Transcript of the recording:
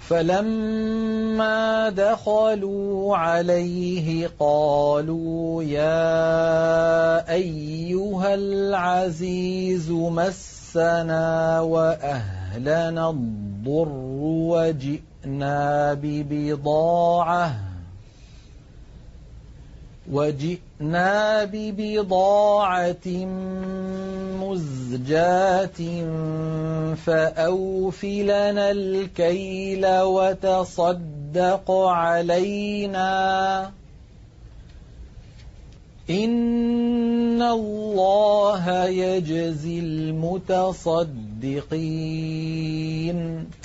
فَلَمَّا دَخَلُوا عَلَيْهِ قَالُوا يَا أَيُّهَا الْعَزِيزُ مَسَّنَا وَأَهْلَنَا الضُّرُّ وَجِئْنَا بِبِضَاعَةٍ مُزْجَاةٍ فَأَوْفِ لَنَا الْكَيْلَ وَتَصَدَّقْ عَلَيْنَا ۖ إِنَّ اللَّهَ يَجْزِي الْمُتَصَدِّقِينَ